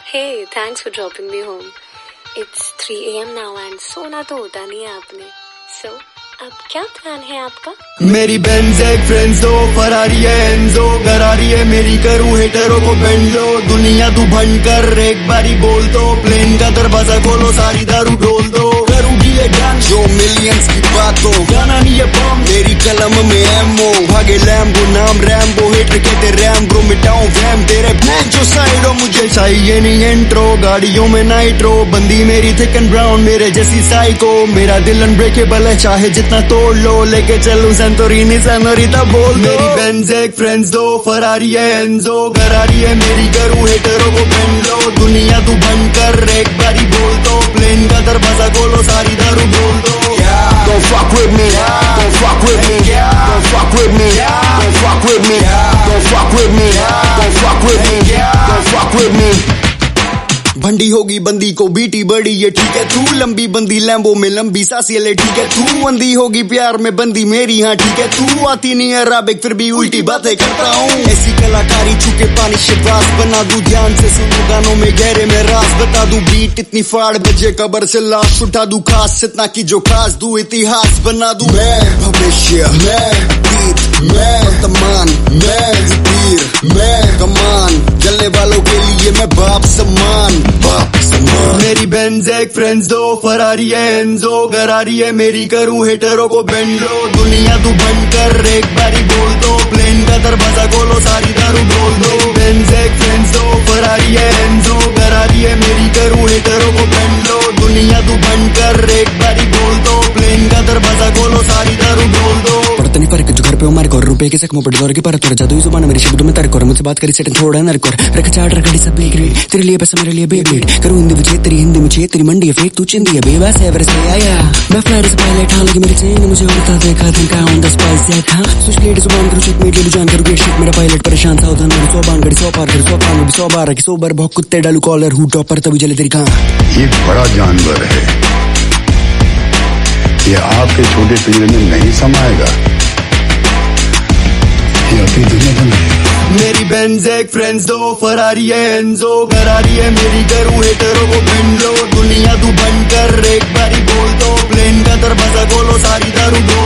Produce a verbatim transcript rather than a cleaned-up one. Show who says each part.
Speaker 1: Hey, thanks for dropping me home. It's three a m now and सोना तो होता नहीं है आपने. So, अब क्या प्लान है आपका?
Speaker 2: मेरी बेंज एक फ्रेंड्स दो फरारी है एंजो गरारी है मेरी करूँ हेटरों को बेंड लो दुनिया तू भंड कर एक बारी बोल दो प्लेन का दरवाजा खोलो सारी दारू डोल दो करूँगी ये गान जो मिलियंस की बातों गाना नहीं है बम मेरी कलम में एमओ भागे लैम्बो नाम रैम्बो हेटर कहते रैम ब्रो मिटाऊं वैम तेरे भूत जो साइडो मुझे चाहिए नहीं इंट्रो गाड़ियों में नाइट्रो बंदी मेरी थिक एंड ब्राउन मेरे जैसी साइको मेरा दिल अनब्रेकेबल है चाहे जितना तोड़ लो लेके चलूं सेंटोरिनी सेनोरिटा बोल दो मेरी बेंज एक फ्रेंड्स दो फरारी है एंजो गरारी है मेरी करूँ हेटरों को बेंड लो दुनिया तू भंड कर एक बारी बोल दो प्लेन का दरवाजा खोलो सारी दारू बोल दो
Speaker 3: Don't fuck with me, don't fuck with me, don't fuck with me, don't fuck with me, don't fuck with me, don't fuck with me, don't fuck with me.
Speaker 2: भंडी होगी बंदी को बीटी बड़ी ये ठीक है तू लंबी बंदी लैम्बो में लंबी सासी ले ठीक है तू बंदी होगी प्यार में बंदी मेरी हाँ ठीक है तू आती नहीं अराबिक फिर भी उल्टी बातें करता हूँ ऐसी कलाकारी छुके पानी शिवास बना दूं ध्यान से सुनो गानों में गहरे में राज बता दूं बीट इतनी फाड़ बजे कबर से लाश उठा दूं खास इतना की जो खास दूं इतिहास बना दूं मैं भविष्य मैं अतीत मैं वर्तमान मैं तीर मैं कमान जलने वालों के लिए मैं बाप समान बाप समान मेरी बेंज एक फ्रेंड्स दो फरारी है एंजो गरारी है मेरी करूँ हेटरों को बेंड लो दुनिया तू भंड कर एक बारी बोल दो प्लेन का दरवाजा खोलो सारी दारू बोल दो बेंज एक फ्रेंड्स दो फरारी है एंजो गरारी है मेरी करूँ हेटरों को बेंड लो दुनिया तू भंड कर एक बारी बोल दो प्लेन का दरवाजा खोलो सारी दारू बोल दो
Speaker 4: पड़ता नहीं फर्क जो घर पे हमारे को रुपए के सकमो पड़ दौर के पर तोड़ जादू जुबान मेरी शब्दों में तर्क और मुझसे बात करी सेटन थोड़ा नरक और रख चार्टर घड़ी सब बेग रेट तेरे लिए पैसा मेरे लिए बेबलेट करूँ हिंदी मुझे तेरी हिंदी मुझे तेरी मंडी है फेक तू चिंदी है बेबस है वैसे आया मैं फ्लाइट से पायलट हाँ लगी मेरी चेन मुझे उड़ता देखा दिन का ऑन द स्पाइस जेट हाँ स्विच गेट जुबान करूँ चेक मेट ले जान करूँ गेट शिट मेरा पायलट परेशान था उधर मेरी सौ बांग गड़ी सौ पार कर सौ पार में सौ बार की सौ बार बहुत कुत्ते डालू कॉलर हूँ टॉपर तभी जले तेरी कहाँ
Speaker 5: ये बड़ा जानवर है ये आपके छोटे पिंजरे में नहीं समाएगा ये अपनी दुनिया बन गई
Speaker 2: मेरी बेंज एक फ्रेंड्स दो फरारी है एंजो गरारी है मेरी करूँ हेटरों को बेंड लो दुनिया तू भंड कर एक बारी बोल दो प्लेन का दरवाजा खोलो सारी दारू